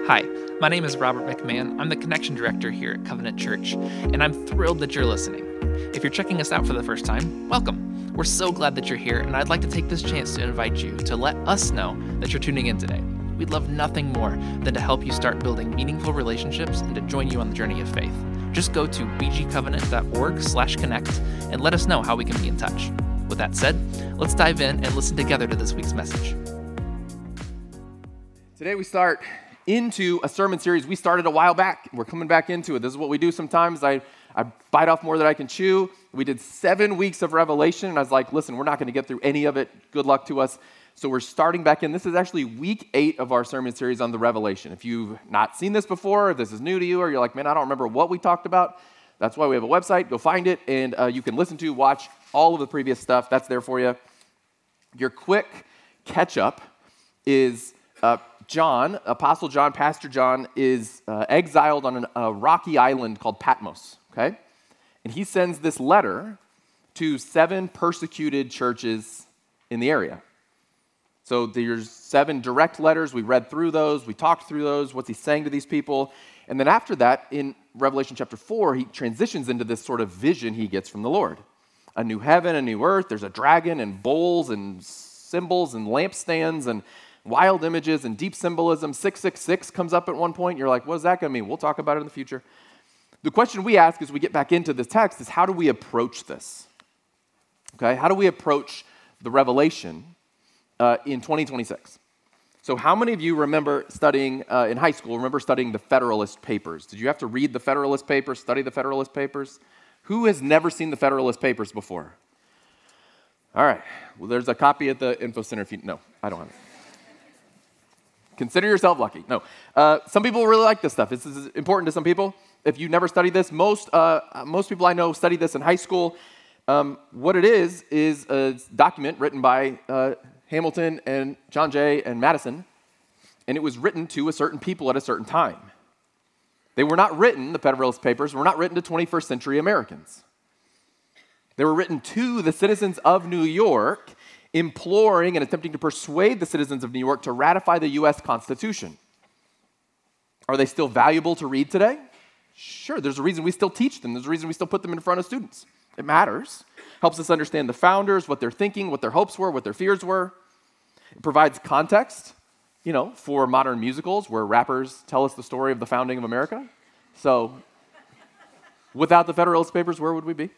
Hi, my name is Robert McMahon. I'm the Connection Director here at Covenant Church, and I'm thrilled that you're listening. If you're checking us out for the first time, welcome. We're so glad that you're here, and I'd like to take this chance to invite you to let us know that you're tuning in today. We'd love nothing more than to help you start building meaningful relationships and to join you on the journey of faith. Just go to bgcovenant.org/connect and let us know how we can be in touch. With that said, let's dive in and listen together to this week's message. Today we start into a sermon series we started a while back. We're coming back into it. This is what we do sometimes. I bite off more than I can chew. We did 7 weeks of Revelation, and I was like, listen, we're not going to get through any of it. Good luck to us. So we're starting back in. This is actually week 8 of our sermon series on the Revelation. If you've not seen this before, if this is new to you, or you're like, man, I don't remember what we talked about, that's why we have a website. Go find it, and you can listen to, watch all of the previous stuff. That's there for you. Your quick catch-up is John, Apostle John, Pastor John, is exiled on a rocky island called Patmos, okay? And he sends this letter to 7 persecuted churches in the area. So there's 7 direct letters. We read through those. We talked through those. What's he saying to these people? And then after that, in Revelation chapter 4, he transitions into this sort of vision he gets from the Lord. A new heaven, a new earth. There's a dragon and bowls and symbols and lampstands and wild images and deep symbolism. 666 comes up at one point. You're like, what is that going to mean? We'll talk about it in the future. The question we ask as we get back into this text is, how do we approach this? Okay, how do we approach the Revelation in 2026? So how many of you remember studying in high school, remember studying the Federalist Papers? Did you have to read the Federalist Papers, study the Federalist Papers? Who has never seen the Federalist Papers before? All right, well, there's a copy at the Info Center. No, I don't have it. Consider yourself lucky. No. Some people really like this stuff. This is important to some people. If you never studied this, most people I know studied this in high school. What it is a document written by Hamilton and John Jay and Madison, and it was written to a certain people at a certain time. They were not written, the Federalist Papers, were not written to 21st century Americans. They were written to the citizens of New York, imploring and attempting to persuade the citizens of New York to ratify the U.S. Constitution. Are they still valuable to read today? Sure, there's a reason we still teach them. There's a reason we still put them in front of students. It matters. Helps us understand the founders, what they're thinking, what their hopes were, what their fears were. It provides context, for modern musicals where rappers tell us the story of the founding of America. So, without the Federalist Papers, where would we be?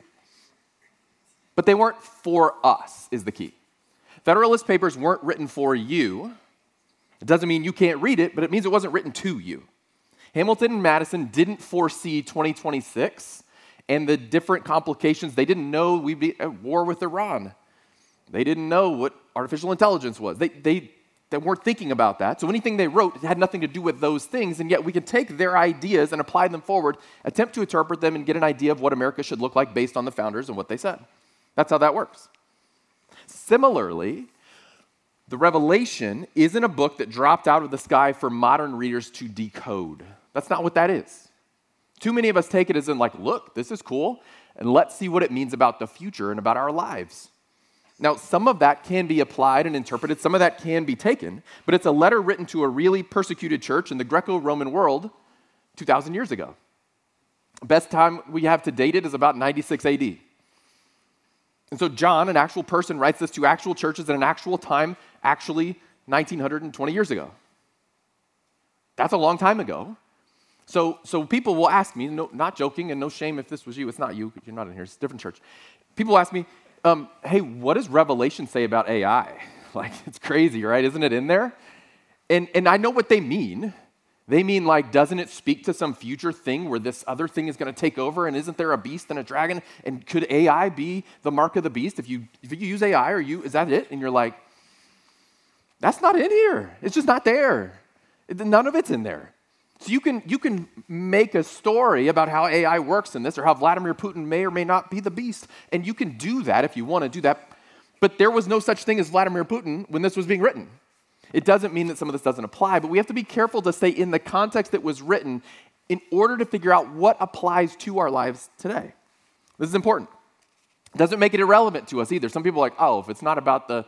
But they weren't for us, is the key. Federalist Papers weren't written for you. It doesn't mean you can't read it, but it means it wasn't written to you. Hamilton and Madison didn't foresee 2026 and the different complications. They didn't know we'd be at war with Iran. They didn't know what artificial intelligence was. They weren't thinking about that. So anything they wrote had nothing to do with those things, and yet we can take their ideas and apply them forward, attempt to interpret them, and get an idea of what America should look like based on the founders and what they said. That's how that works. Similarly, the Revelation isn't a book that dropped out of the sky for modern readers to decode. That's not what that is. Too many of us take it as in like, look, this is cool, and let's see what it means about the future and about our lives. Now, some of that can be applied and interpreted. Some of that can be taken, but it's a letter written to a really persecuted church in the Greco-Roman world 2,000 years ago. Best time we have to date it is about 96 AD. And so John, an actual person, writes this to actual churches at an actual time, actually 1920 years ago. That's a long time ago. So people will ask me, no, not joking and no shame if this was you. It's not you. You're not in here. It's a different church. People ask me, hey, what does Revelation say about AI? Like, it's crazy, right? Isn't it in there? And I know what they mean. They mean, like, doesn't it speak to some future thing where this other thing is going to take over? And isn't there a beast and a dragon? And could AI be the mark of the beast? If you use AI, is that it? And you're like, that's not in here. It's just not there. None of it's in there. So you can make a story about how AI works in this, or how Vladimir Putin may or may not be the beast. And you can do that if you want to do that. But there was no such thing as Vladimir Putin when this was being written. It doesn't mean that some of this doesn't apply, but we have to be careful to stay in the context that was written in order to figure out what applies to our lives today. This is important. It doesn't make it irrelevant to us either. Some people are like, oh, if it's not about the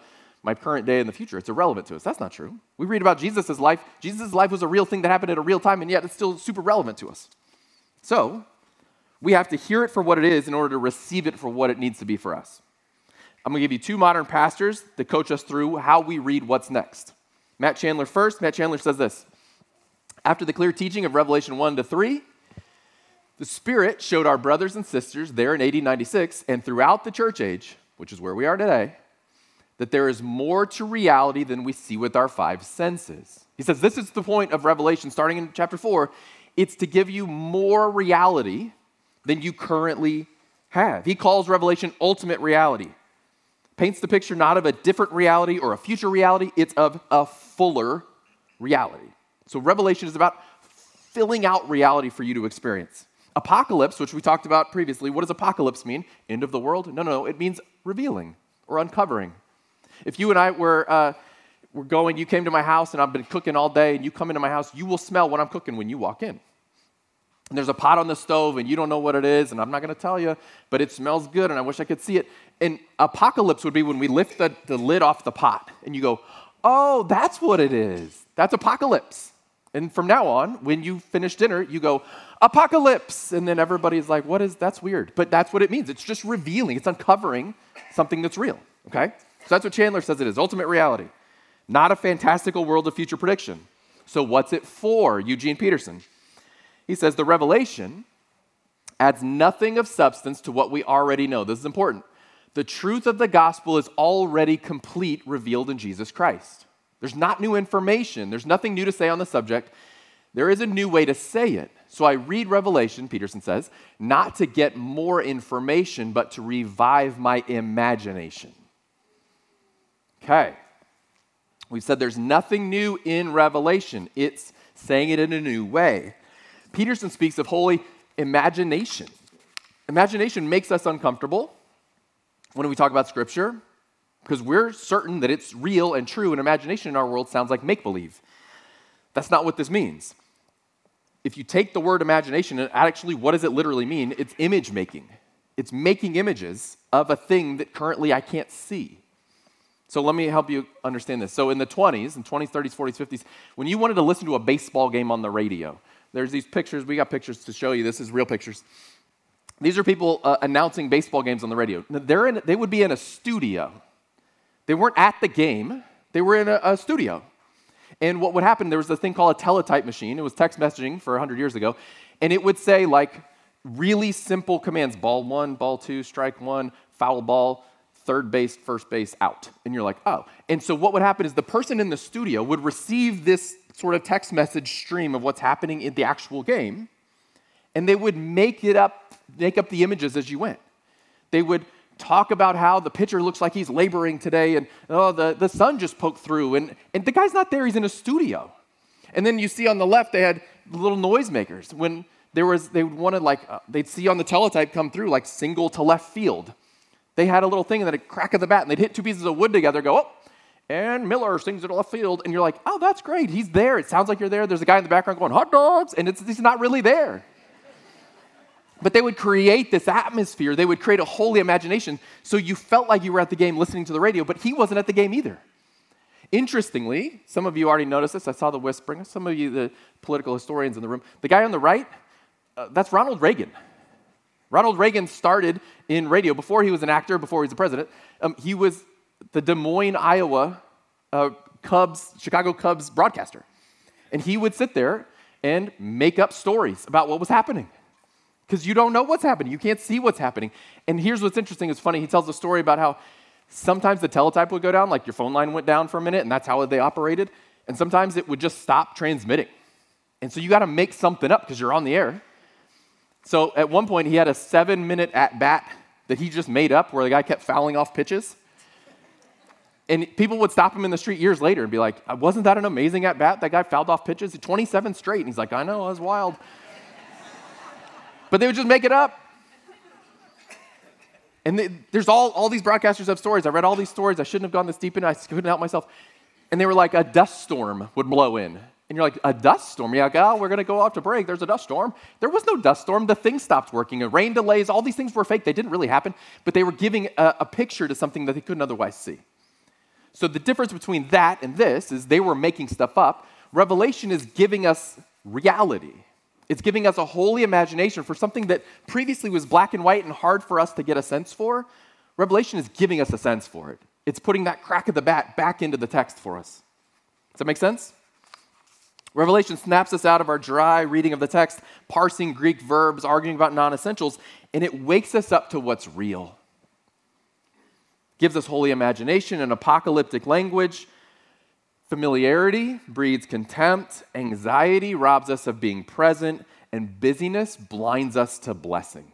my current day and the future. It's irrelevant to us. That's not true. We read about Jesus' life. Jesus' life was a real thing that happened at a real time, and yet it's still super relevant to us. So we have to hear it for what it is in order to receive it for what it needs to be for us. I'm going to give you two modern pastors that coach us through how we read what's next. Matt Chandler first. Matt Chandler says this: after the clear teaching of Revelation 1-3, the Spirit showed our brothers and sisters there in AD 96 and throughout the church age, which is where we are today, that there is more to reality than we see with our five senses. He says this is the point of Revelation, starting in chapter 4. It's to give you more reality than you currently have. He calls Revelation ultimate reality. Paints the picture not of a different reality or a future reality, it's of a fuller reality. So Revelation is about filling out reality for you to experience. Apocalypse, which we talked about previously, what does apocalypse mean? End of the world? No, it means revealing or uncovering. If you and I were going, you came to my house and I've been cooking all day and you come into my house, you will smell what I'm cooking when you walk in. And there's a pot on the stove and you don't know what it is and I'm not going to tell you, but it smells good and I wish I could see it. And apocalypse would be when we lift the lid off the pot and you go, oh, that's what it is. That's apocalypse. And from now on, when you finish dinner, you go, apocalypse. And then everybody's like, that's weird. But that's what it means. It's just revealing. It's uncovering something that's real, okay? So that's what Chandler says it is, ultimate reality. Not a fantastical world of future prediction. So what's it for? Eugene Peterson. He says the revelation adds nothing of substance to what we already know. This is important. The truth of the gospel is already complete, revealed in Jesus Christ. There's not new information. There's nothing new to say on the subject. There is a new way to say it. So I read Revelation, Peterson says, not to get more information, but to revive my imagination. Okay. We've said there's nothing new in Revelation. It's saying it in a new way. Peterson speaks of holy imagination. Imagination makes us uncomfortable when we talk about Scripture, because we're certain that it's real and true, and imagination in our world sounds like make-believe. That's not what this means. If you take the word imagination, and actually what does it literally mean? It's image making. It's making images of a thing that currently I can't see. So let me help you understand this. So in the 20s, 30s, 40s, 50s, when you wanted to listen to a baseball game on the radio, there's these pictures. We got pictures to show you. This is real pictures. These are people announcing baseball games on the radio. They would be in a studio. They weren't at the game. They were in a studio. And what would happen, there was a thing called a teletype machine. It was text messaging for 100 years ago. And it would say like really simple commands, ball 1, ball 2, strike 1, foul ball, third base, first base, out. And you're like, oh. And so what would happen is the person in the studio would receive this sort of text message stream of what's happening in the actual game, and they would make up the images as you went. They would talk about how the pitcher looks like he's laboring today, and the sun just poked through, and the guy's not there, he's in a studio. And then you see on the left, they had little noisemakers. When they'd see on the teletype come through, like single to left field. They had a little thing, and then a crack of the bat, and they'd hit two pieces of wood together, go, oh, and Miller sings it to left field, and you're like, oh, that's great, he's there. It sounds like you're there. There's a guy in the background going, hot dogs, and he's not really there. But they would create this atmosphere. They would create a holy imagination, so you felt like you were at the game listening to the radio, but he wasn't at the game either. Interestingly, some of you already noticed this. I saw the whispering. Some of you, the political historians in the room. The guy on the right, that's Ronald Reagan. Ronald Reagan started in radio before he was an actor, before he was the president. He was the Des Moines, Iowa Chicago Cubs broadcaster. And he would sit there and make up stories about what was happening. Because you don't know what's happening. You can't see what's happening. And here's what's interesting. It's funny. He tells a story about how sometimes the teletype would go down, like your phone line went down for a minute, and that's how they operated. And sometimes it would just stop transmitting. And so you got to make something up because you're on the air. So at one point, he had a 7-minute at-bat that he just made up where the guy kept fouling off pitches. And people would stop him in the street years later and be like, wasn't that an amazing at-bat? That guy fouled off pitches 27 straight. And he's like, I know, that was wild. But they would just make it up. And there's all these broadcasters have stories. I read all these stories. I shouldn't have gone this deep in. I couldn't help myself. And they were like, a dust storm would blow in. And you're like, a dust storm? You're like, oh, we're going to go off to break. There's a dust storm. There was no dust storm. The thing stopped working. And rain delays, all these things were fake. They didn't really happen. But they were giving a picture to something that they couldn't otherwise see. So the difference between that and this is they were making stuff up. Revelation is giving us reality. It's giving us a holy imagination for something that previously was black and white and hard for us to get a sense for. Revelation is giving us a sense for it. It's putting that crack of the bat back into the text for us. Does that make sense? Revelation snaps us out of our dry reading of the text, parsing Greek verbs, arguing about non-essentials, and it wakes us up to what's real. Gives us holy imagination and apocalyptic language. Familiarity breeds contempt. Anxiety robs us of being present. And busyness blinds us to blessing.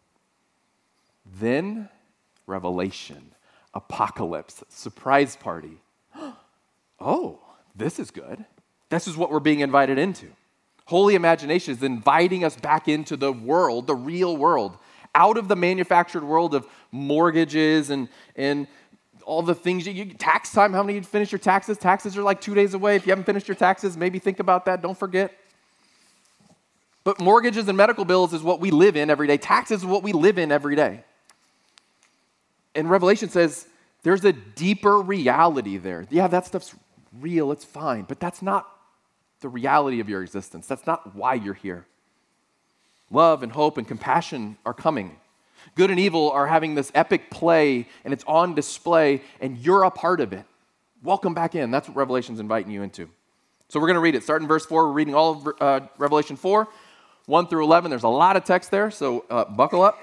Then, revelation, apocalypse, surprise party. Oh, this is good. This is what we're being invited into. Holy imagination is inviting us back into the world, the real world, out of the manufactured world of mortgages and all the things. Tax time, how many of you finished your taxes? Taxes are like 2 days away. If you haven't finished your taxes, maybe think about that. Don't forget. But mortgages and medical bills is what we live in every day. Taxes is what we live in every day. And Revelation says there's a deeper reality there. Yeah, that stuff's real, it's fine, but that's not the reality of your existence. That's not why you're here. Love and hope and compassion are coming. Good and evil are having this epic play, and it's on display, and you're a part of it. Welcome back in. That's what Revelation's inviting you into. So we're going to read it. Start in verse 4. We're reading all of Revelation 4, 1 through 11. There's a lot of text there, so buckle up.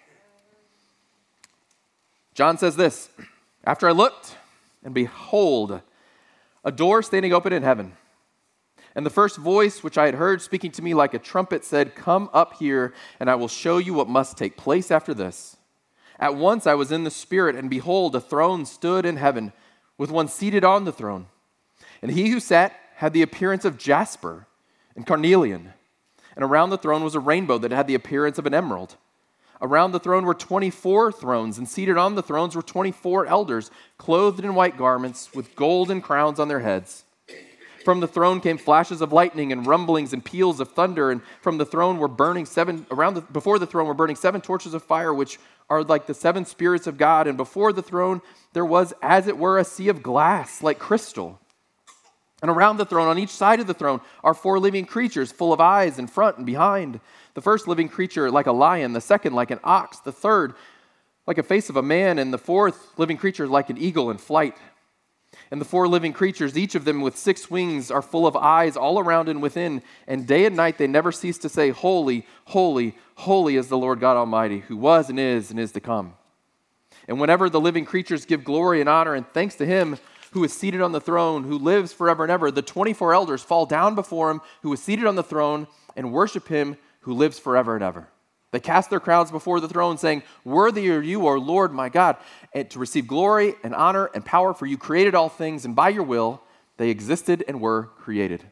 John says this, "After I looked, and behold, a door standing open in heaven. And the first voice which I had heard speaking to me like a trumpet said, 'Come up here, and I will show you what must take place after this.' At once I was in the Spirit, and behold, a throne stood in heaven, with one seated on the throne. And he who sat had the appearance of jasper and carnelian. And around the throne was a rainbow that had the appearance of an emerald. Around the throne were 24 thrones, and seated on the thrones were 24 elders, clothed in white garments, with golden crowns on their heads. From the throne came flashes of lightning and rumblings and peals of thunder, and from the throne were burning before the throne were burning 7 torches of fire, which are like the 7 spirits of God. And before the throne there was, as it were, a sea of glass, like crystal. And around the throne, on each side of the throne, are 4 living creatures, full of eyes in front and behind. The first living creature like a lion, the second like an ox, the third like a face of a man, and the fourth living creature like an eagle in flight. And the 4 living creatures, each of them with 6 wings, are full of eyes all around and within. And day and night they never cease to say, 'Holy, holy, holy is the Lord God Almighty, who was and is to come.' And whenever the living creatures give glory and honor and thanks to him who is seated on the throne, who lives forever and ever, the 24 elders fall down before him who is seated on the throne and worship him who lives forever and ever. They cast their crowns before the throne, saying, 'Worthy are you, O Lord, my God, and to receive glory and honor and power, for you created all things, and by your will they existed and were created.'"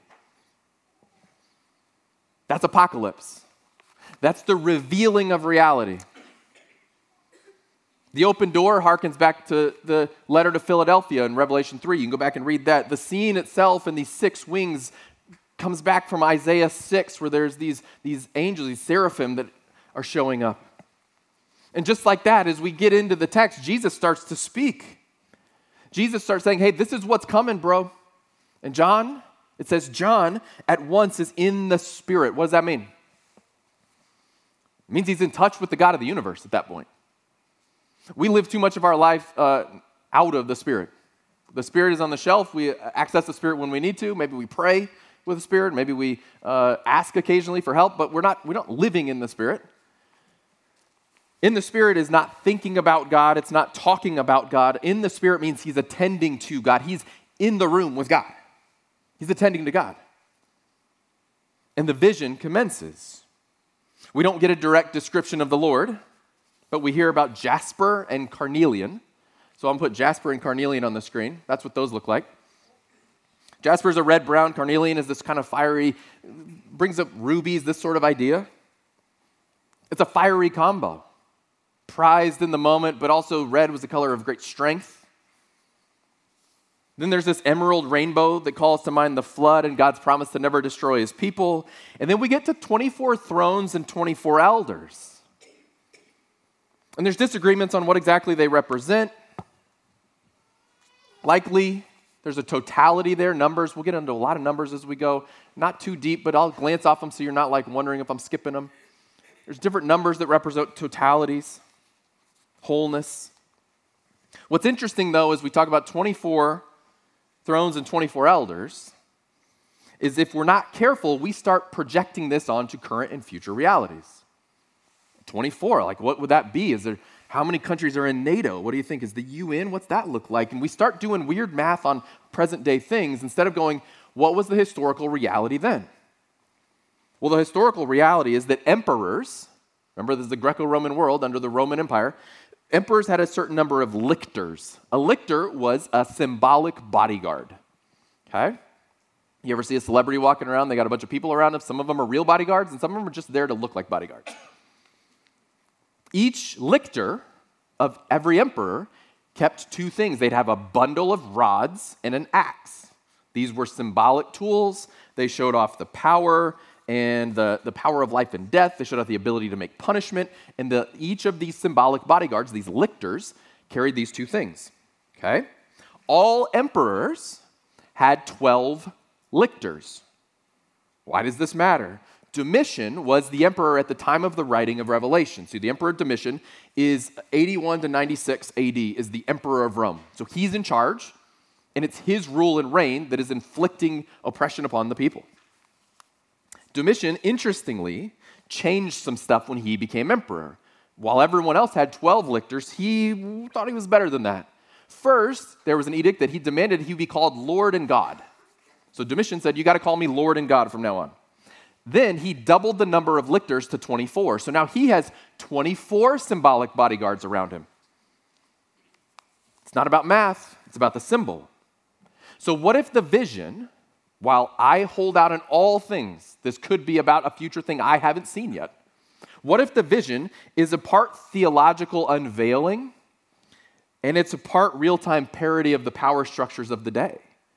That's apocalypse. That's the revealing of reality. The open door harkens back to the letter to Philadelphia in Revelation 3. You can go back and read that. The scene itself and these 6 wings comes back from Isaiah 6, where there's these angels, these seraphim that are showing up. And just like that, as we get into the text, Jesus starts to speak. Jesus starts saying, "Hey, this is what's coming, bro." And John, it says John at once is in the Spirit. What does that mean? It means he's in touch with the God of the universe at that point. We live too much of our life out of the Spirit. The Spirit is on the shelf. We access the Spirit when we need to. Maybe we pray with the Spirit. Maybe we ask occasionally for help, but we're not living in the Spirit. In the Spirit is not thinking about God. It's not talking about God. In the Spirit means he's attending to God. He's in the room with God. He's attending to God. And the vision commences. We don't get a direct description of the Lord, but we hear about jasper and carnelian. So I'm going to put jasper and carnelian on the screen. That's what those look like. Jasper is a red-brown. Carnelian is this kind of fiery, brings up rubies, this sort of idea. It's a fiery combo. Prized in the moment, but also red was the color of great strength. Then there's this emerald rainbow that calls to mind the flood and God's promise to never destroy his people. And then we get to 24 thrones and 24 elders. And there's disagreements on what exactly they represent. Likely, there's a totality there, numbers. We'll get into a lot of numbers as we go. Not too deep, but I'll glance off them so you're not like wondering if I'm skipping them. There's different numbers that represent totalities, wholeness. What's interesting, though, as we talk about 24 thrones and 24 elders, is if we're not careful, we start projecting this onto current and future realities. 24, like what would that be? How many countries are in NATO? What do you think? Is the UN? What's that look like? And we start doing weird math on present day things instead of going, what was the historical reality then? Well, the historical reality is that emperors, remember this is the Greco-Roman world under the Roman Empire, emperors had a certain number of lictors. A lictor was a symbolic bodyguard, okay? You ever see a celebrity walking around? They got a bunch of people around them. Some of them are real bodyguards, and some of them are just there to look like bodyguards. Each lictor of every emperor kept two things. They'd have a bundle of rods and an axe. These were symbolic tools. They showed off the power and the power of life and death. They showed off the ability to make punishment. And each of these symbolic bodyguards, these lictors, carried these two things. Okay? All emperors had 12 lictors. Why does this matter? Domitian was the emperor at the time of the writing of Revelation. So the emperor Domitian is 81 to 96 AD, is the emperor of Rome. So he's in charge, and it's his rule and reign that is inflicting oppression upon the people. Domitian, interestingly, changed some stuff when he became emperor. While everyone else had 12 lictors, he thought he was better than that. First, there was an edict that he demanded he be called Lord and God. So Domitian said, you got to call me Lord and God from now on. Then he doubled the number of lictors to 24. So now he has 24 symbolic bodyguards around him. It's not about math, it's about the symbol. So what if the vision, while I hold out in all things, this could be about a future thing I haven't seen yet. What if the vision is a part theological unveiling and it's a part real-time parody of the power structures of the day?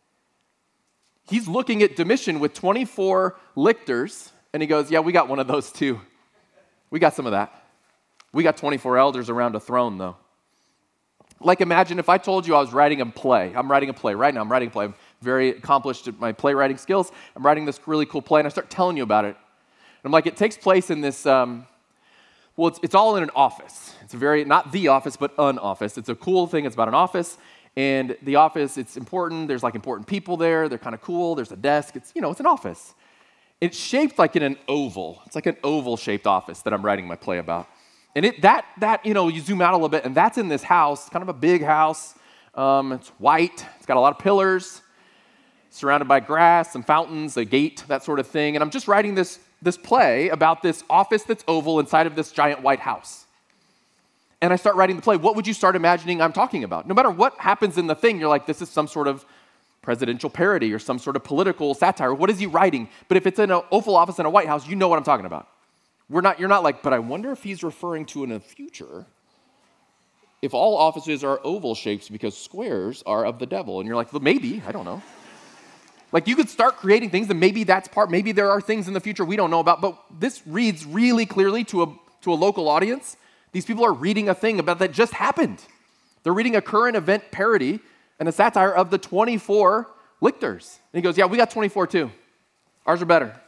He's looking at Domitian with 24 lictors, and he goes, yeah, we got one of those too. We got some of that. We got 24 elders around a throne, though. Like, imagine if I told you I was writing a play. I'm writing a play right now. I'm writing a play. I'm very accomplished at my playwriting skills. I'm writing this really cool play, and I start telling you about it. And I'm like, it takes place in this, it's all in an office. It's not the office, but an office. It's a cool thing. It's about an office. And the office, it's important. There's like important people there. They're kind of cool. There's a desk. It's an office. It's shaped like in an oval. It's like an oval-shaped office that I'm writing my play about. And you zoom out a little bit, and that's in this house, kind of a big house. It's white. It's got a lot of pillars, surrounded by grass, some fountains, a gate, that sort of thing. And I'm just writing this play about this office that's oval inside of this giant white house. And I start writing the play. What would you start imagining I'm talking about? No matter what happens in the thing, you're like, this is some sort of presidential parody or some sort of political satire. What is he writing? But if it's in an oval office in a White House, you know what I'm talking about. You're not like, but I wonder if he's referring to in the future if all offices are oval shapes because squares are of the devil. And you're like, well, maybe, I don't know. Like, you could start creating things, and maybe that's maybe there are things in the future we don't know about, but this reads really clearly to a local audience. These people are reading a thing about that just happened. They're reading a current event parody and a satire of the 24 lictors. And he goes, yeah, we got 24 too. Ours are better.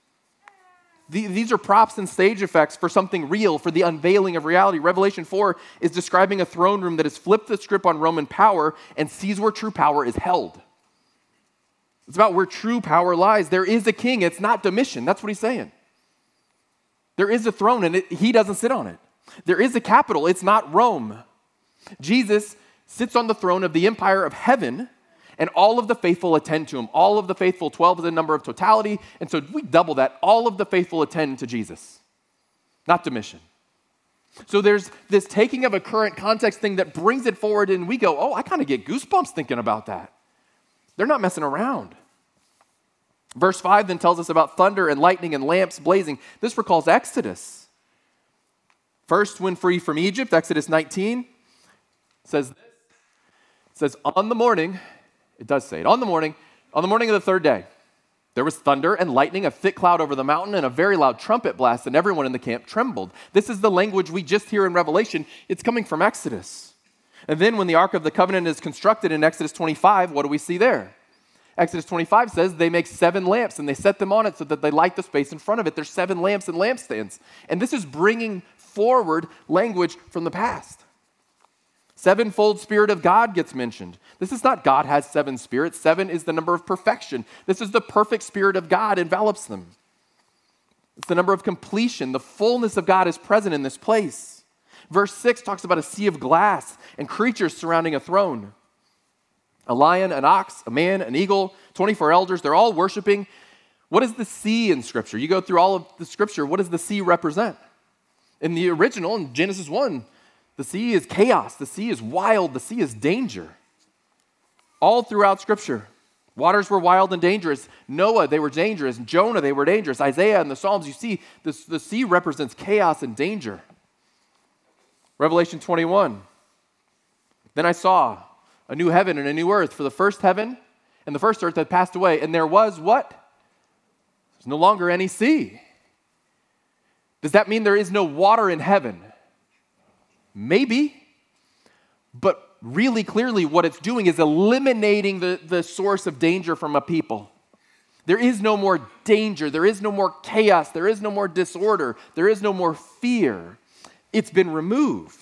These are props and stage effects for something real, for the unveiling of reality. Revelation 4 is describing a throne room that has flipped the script on Roman power and sees where true power is held. It's about where true power lies. There is a king. It's not Domitian. That's what he's saying. There is a throne, and he doesn't sit on it. There is a capital. It's not Rome. Jesus sits on the throne of the empire of heaven, and all of the faithful attend to him. All of the faithful, 12 is the number of totality, and so we double that. All of the faithful attend to Jesus, not Domitian. So there's this taking of a current context thing that brings it forward, and we go, oh, I kind of get goosebumps thinking about that. They're not messing around. Verse 5 then tells us about thunder and lightning and lamps blazing. This recalls Exodus. First, when free from Egypt, Exodus 19 says this. It says, on the morning of the third day, there was thunder and lightning, a thick cloud over the mountain, and a very loud trumpet blast, and everyone in the camp trembled. This is the language we just hear in Revelation. It's coming from Exodus. And then when the Ark of the Covenant is constructed in Exodus 25, what do we see there? Exodus 25 says they make 7 lamps and they set them on it so that they light the space in front of it. There's 7 lamps and lampstands. And this is bringing forward language from the past. 7-fold Spirit of God gets mentioned. This is not God has 7 spirits. 7 is the number of perfection. This is the perfect Spirit of God envelops them. It's the number of completion. The fullness of God is present in this place. Verse 6 talks about a sea of glass and creatures surrounding a throne. A lion, an ox, a man, an eagle, 24 elders, they're all worshiping. What is the sea in Scripture? You go through all of the Scripture, what does the sea represent? In the original, in Genesis 1, the sea is chaos, the sea is wild, the sea is danger. All throughout Scripture, waters were wild and dangerous. Noah, they were dangerous. Jonah, they were dangerous. Isaiah and the Psalms, you see, the sea represents chaos and danger. Revelation 21, then I saw a new heaven and a new earth, for the first heaven and the first earth had passed away, and there was what? There's no longer any sea. Does that mean there is no water in heaven? Maybe, but really clearly what it's doing is eliminating the source of danger from a people. There is no more danger, there is no more chaos, there is no more disorder, there is no more fear. It's been removed.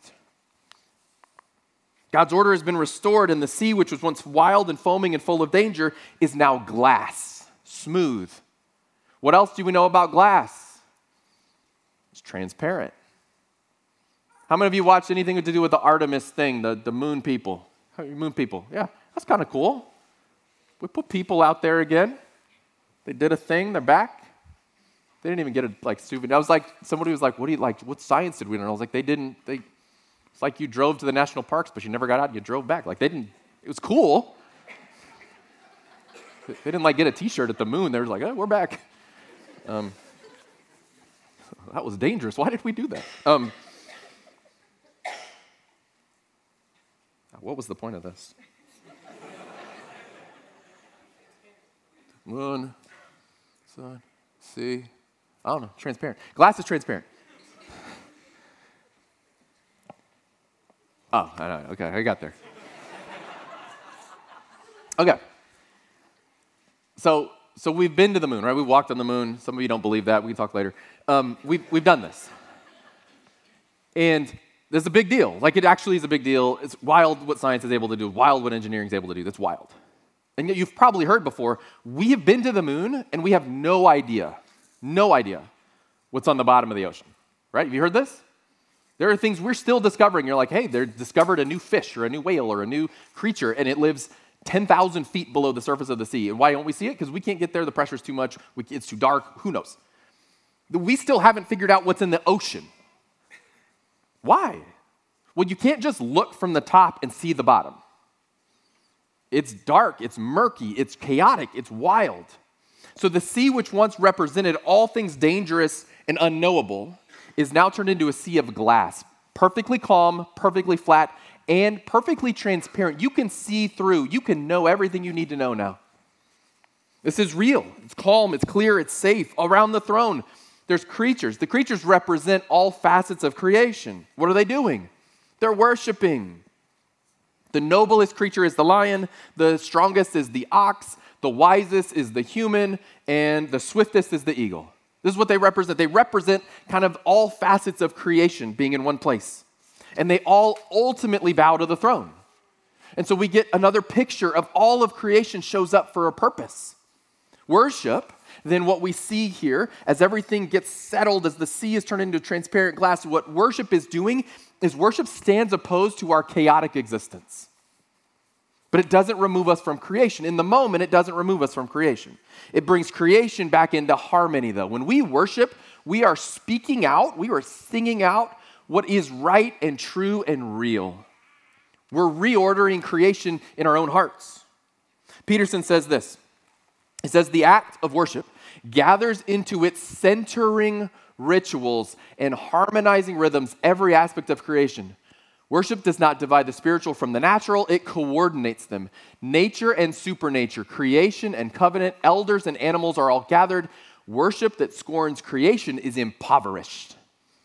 God's order has been restored, and the sea, which was once wild and foaming and full of danger, is now glass, smooth. What else do we know about glass? It's transparent. How many of you watched anything to do with the Artemis thing, the moon people? Moon people, yeah, that's kind of cool. We put people out there again. They did a thing, they're back. They didn't even get a souvenir. I was like, somebody was like, what science did we learn? I was like, it's like you drove to the national parks, but you never got out and you drove back. It was cool. They didn't get a t-shirt at the moon. They were like, oh, we're back. That was dangerous. Why did we do that? What was the point of this? Moon, sun, sea. I don't know, transparent. Glass is transparent. Oh, I know. Okay, I got there. Okay. So we've been to the moon, right? We walked on the moon. Some of you don't believe that. We can talk later. We've done this. And this is a big deal. It actually is a big deal. It's wild what science is able to do, wild what engineering is able to do. That's wild. And yet you've probably heard before, we have been to the moon and we have no idea what's on the bottom of the ocean, right? Have you heard this? There are things we're still discovering. You're like, hey, they discovered a new fish or a new whale or a new creature, and it lives 10,000 feet below the surface of the sea. And why don't we see it? Because we can't get there. The pressure's too much. It's too dark. Who knows? We still haven't figured out what's in the ocean. Why? Well, you can't just look from the top and see the bottom. It's dark. It's murky. It's chaotic. It's wild. So the sea, which once represented all things dangerous and unknowable, is now turned into a sea of glass, perfectly calm, perfectly flat, and perfectly transparent. You can see through. You can know everything you need to know now. This is real. It's calm, it's clear, it's safe. Around the throne, there's creatures. The creatures represent all facets of creation. What are they doing? They're worshiping. The noblest creature is the lion, the strongest is the ox, the wisest is the human, and the swiftest is the eagle. This is what they represent. They represent kind of all facets of creation being in one place. And they all ultimately bow to the throne. And so we get another picture of all of creation shows up for a purpose. Worship, then what we see here, as everything gets settled, as the sea is turned into transparent glass, what worship is doing is worship stands opposed to our chaotic existence. But it doesn't remove us from creation. In the moment, it doesn't remove us from creation. It brings creation back into harmony, though. When we worship, we are speaking out, we are singing out what is right and true and real. We're reordering creation in our own hearts. Peterson says this. He says, the act of worship gathers into its centering rituals and harmonizing rhythms every aspect of creation. Worship does not divide the spiritual from the natural, it coordinates them. Nature and supernature, creation and covenant, elders and animals are all gathered. Worship that scorns creation is impoverished.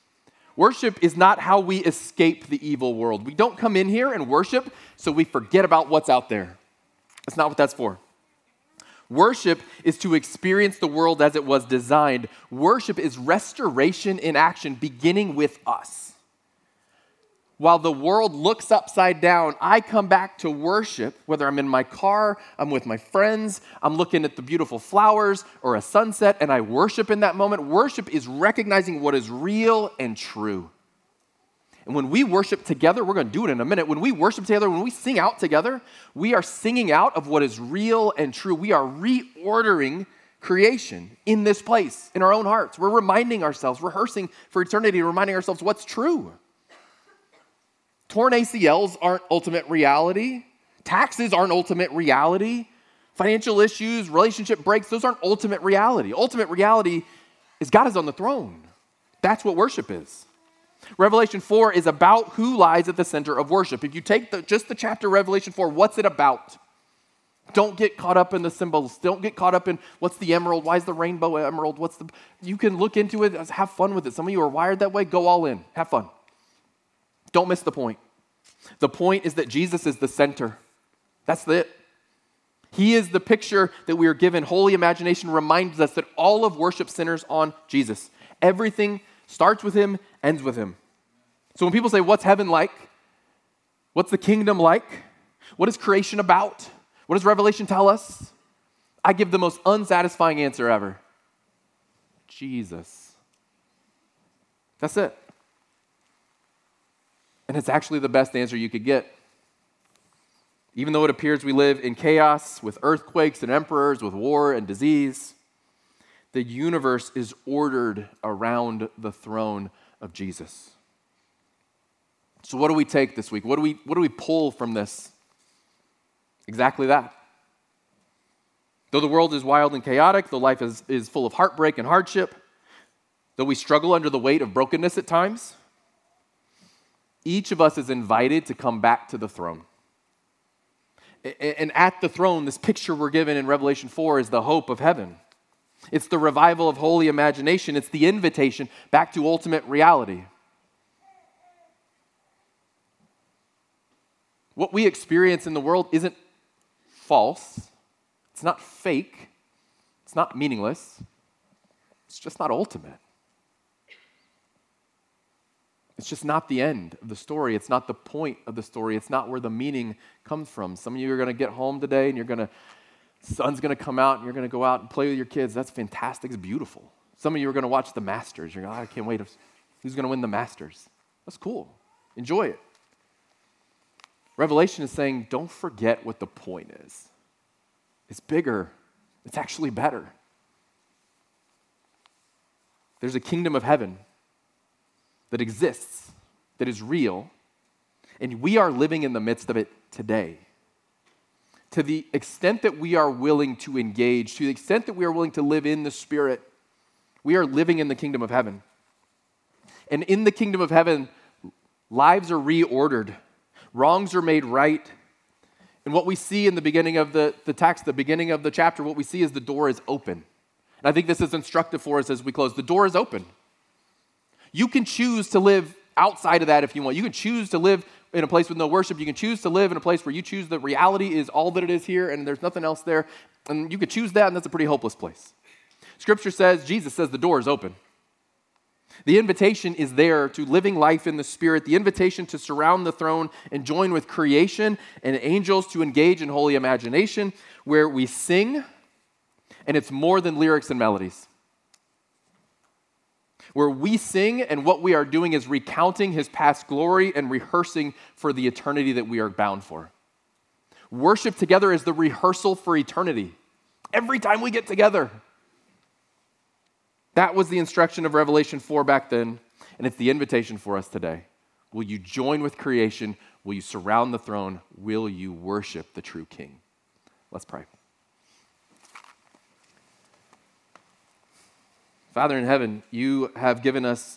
Worship is not how we escape the evil world. We don't come in here and worship so we forget about what's out there. That's not what that's for. Worship is to experience the world as it was designed. Worship is restoration in action, beginning with us. While the world looks upside down, I come back to worship, whether I'm in my car, I'm with my friends, I'm looking at the beautiful flowers or a sunset, and I worship in that moment. Worship is recognizing what is real and true. And when we worship together, we're going to do it in a minute. When we worship together, when we sing out together, we are singing out of what is real and true. We are reordering creation in this place, in our own hearts. We're reminding ourselves, rehearsing for eternity, reminding ourselves what's true. Torn ACLs aren't ultimate reality. Taxes aren't ultimate reality. Financial issues, relationship breaks, those aren't ultimate reality. Ultimate reality is God is on the throne. That's what worship is. Revelation 4 is about who lies at the center of worship. If you take just the chapter Revelation 4, what's it about? Don't get caught up in the symbols. Don't get caught up in what's the emerald, why is the rainbow emerald, you can look into it, have fun with it. Some of you are wired that way, go all in, have fun. Don't miss the point. The point is that Jesus is the center. That's it. He is the picture that we are given. Holy imagination reminds us that all of worship centers on Jesus. Everything starts with him, ends with him. So when people say, what's heaven like? What's the kingdom like? What is creation about? What does Revelation tell us? I give the most unsatisfying answer ever. Jesus. That's it. And it's actually the best answer you could get. Even though it appears we live in chaos with earthquakes and emperors, with war and disease, the universe is ordered around the throne of Jesus. So what do we take this week? What do we pull from this? Exactly that. Though the world is wild and chaotic, though life is full of heartbreak and hardship, though we struggle under the weight of brokenness at times, each of us is invited to come back to the throne. And at the throne, this picture we're given in Revelation 4 is the hope of heaven. It's the revival of holy imagination. It's the invitation back to ultimate reality. What we experience in the world isn't false. It's not fake. It's not meaningless. It's just not ultimate. It's just not the end of the story. It's not the point of the story. It's not where the meaning comes from. Some of you are going to get home today and sun's going to come out and you're going to go out and play with your kids. That's fantastic. It's beautiful. Some of you are going to watch the Masters. You're going, I can't wait. Who's going to win the Masters? That's cool. Enjoy it. Revelation is saying, don't forget what the point is. It's bigger. It's actually better. There's a kingdom of heaven that exists, that is real, and we are living in the midst of it today. To the extent that we are willing to engage, to the extent that we are willing to live in the Spirit, we are living in the kingdom of heaven. And in the kingdom of heaven, lives are reordered, wrongs are made right. And what we see in the beginning of the text, the beginning of the chapter, what we see is the door is open. And I think this is instructive for us as we close. The door is open. You can choose to live outside of that if you want. You can choose to live in a place with no worship. You can choose to live in a place where you choose that reality is all that it is here and there's nothing else there. And you could choose that, and that's a pretty hopeless place. Scripture says, Jesus says the door is open. The invitation is there to living life in the Spirit, the invitation to surround the throne and join with creation and angels to engage in holy imagination, where we sing, and it's more than lyrics and melodies. Where we sing, and what we are doing is recounting his past glory and rehearsing for the eternity that we are bound for. Worship together is the rehearsal for eternity. Every time we get together. That was the instruction of Revelation 4 back then, and it's the invitation for us today. Will you join with creation? Will you surround the throne? Will you worship the true King? Let's pray. Father in heaven, you have given us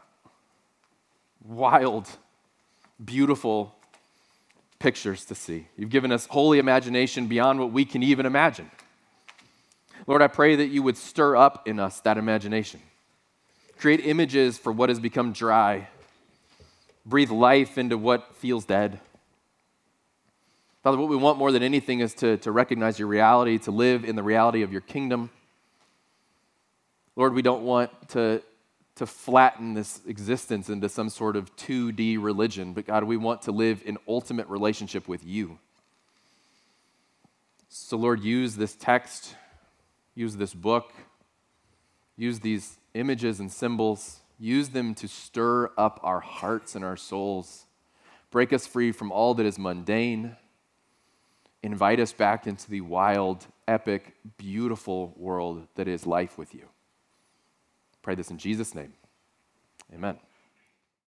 wild, beautiful pictures to see. You've given us holy imagination beyond what we can even imagine. Lord, I pray that you would stir up in us that imagination. Create images for what has become dry. Breathe life into what feels dead. Father, what we want more than anything is to recognize your reality, to live in the reality of your kingdom. Lord, we don't want to flatten this existence into some sort of 2D religion, but God, we want to live in ultimate relationship with you. So Lord, use this text, use this book, use these images and symbols, use them to stir up our hearts and our souls. Break us free from all that is mundane. Invite us back into the wild, epic, beautiful world that is life with you. Pray this in Jesus' name. Amen.